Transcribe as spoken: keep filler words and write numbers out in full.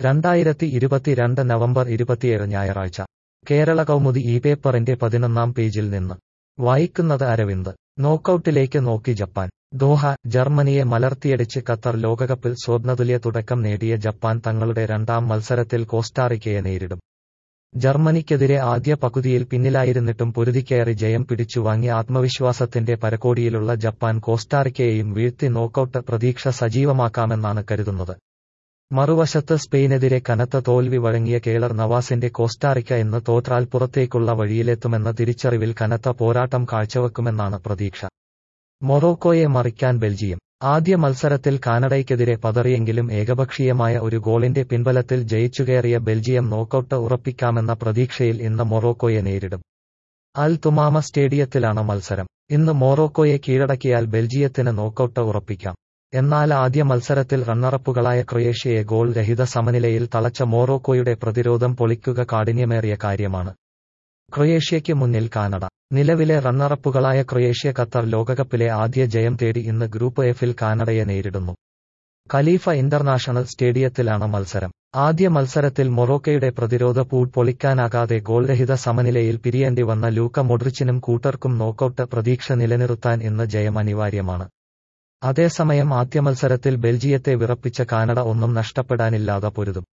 രണ്ടായിരത്തി ഇരുപത്തിരണ്ട് നവംബർ ഇരുപത്തിയേഴ് ഞായറാഴ്ച കേരള കൗമുദി ഈ പേപ്പറിന്റെ പതിനൊന്നാം പേജിൽ നിന്ന് വായിക്കുന്നത് അരവിന്ദ്. നോക്കൌട്ടിലേക്ക് നോക്കി ജപ്പാൻ. ദോഹ. ജർമ്മനിയെ മലർത്തിയടിച്ച് ഖത്തർ ലോകകപ്പിൽ സ്വപ്നതുല്യ തുടക്കം നേടിയ ജപ്പാൻ തങ്ങളുടെ രണ്ടാം മത്സരത്തിൽ കോസ്റ്റാറിക്കയെ നേരിടും. ജർമ്മനിക്കെതിരെ ആദ്യ പകുതിയിൽ പിന്നിലായിരുന്നിട്ടും പൊരുതിക്കയറി ജയം പിടിച്ചുവാങ്ങി ആത്മവിശ്വാസത്തിന്റെ പരകോടിയിലുള്ള ജപ്പാൻ കോസ്റ്റാറിക്കയെയും വീഴ്ത്തി നോക്കൌട്ട് പ്രതീക്ഷ സജീവമാക്കാമെന്നാണ് കരുതുന്നത്. മറുവശത്ത് സ്പെയിനെതിരെ കനത്ത തോൽവി വഴങ്ങിയ കേളർ നവാസിന്റെ കോസ്റ്റാറിക്ക ഇന്ന് തോറ്റാൽ പുറത്തേക്കുള്ള വഴിയിലെത്തുമെന്ന തിരിച്ചറിവിൽ കനത്ത പോരാട്ടം കാഴ്ചവെക്കുമെന്നാണ് പ്രതീക്ഷ. മൊറോക്കോയെ മറിക്കാൻ ബെൽജിയം. ആദ്യ മത്സരത്തിൽ കാനഡയ്ക്കെതിരെ പതറിയെങ്കിലും ഏകപക്ഷീയമായ ഒരു ഗോളിന്റെ പിൻബലത്തിൽ ജയിച്ചുകയറിയ ബെൽജിയം നോക്കൌട്ട് ഉറപ്പിക്കാമെന്ന പ്രതീക്ഷയിൽ ഇന്ന് മൊറോക്കോയെ നേരിടും. അൽ തുമാമ സ്റ്റേഡിയത്തിലാണ് മത്സരം. ഇന്ന് മൊറോക്കോയെ കീഴടക്കിയാൽ ബെൽജിയത്തിന് നോക്കൌട്ട് ഉറപ്പിക്കാം. എന്നാൽ ആദ്യ മത്സരത്തിൽ റണ്ണറപ്പുകളായ ക്രൊയേഷ്യയെ ഗോൾ രഹിത സമനിലയിൽ തളച്ച മൊറോക്കോയുടെ പ്രതിരോധം പൊളിക്കുക കാഠിന്യമേറിയ കാര്യമാണ്. ക്രൊയേഷ്യയ്ക്ക് മുന്നിൽ കാനഡ. നിലവിലെ റണ്ണറപ്പുകളായ ക്രൊയേഷ്യ ഖത്തർ ലോകകപ്പിലെ ആദ്യ ജയം തേടി ഇന്ന് ഗ്രൂപ്പ് എഫിൽ കാനഡയെ നേരിടുന്നു. ഖലീഫ ഇന്റർനാഷണൽ സ്റ്റേഡിയത്തിലാണ് മത്സരം. ആദ്യ മത്സരത്തിൽ മൊറോക്കോയുടെ പ്രതിരോധ പൂട്ട് പൊളിക്കാനാകാതെ ഗോൾരഹിത സമനിലയിൽ പിരിയേണ്ടി വന്ന ലൂക്ക മോഡ്രിച്ചിനും കൂട്ടർക്കും നോക്കൌട്ട് പ്രതീക്ഷ നിലനിർത്താൻ ഇന്ന് ജയം അനിവാര്യമാണ്. അതേസമയം ആദ്യ മത്സരത്തിൽ ബെൽജിയത്തെ വിറപ്പിച്ച കാനഡ ഒന്നും നഷ്ടപ്പെടാനില്ലാതെ പൊരുതും.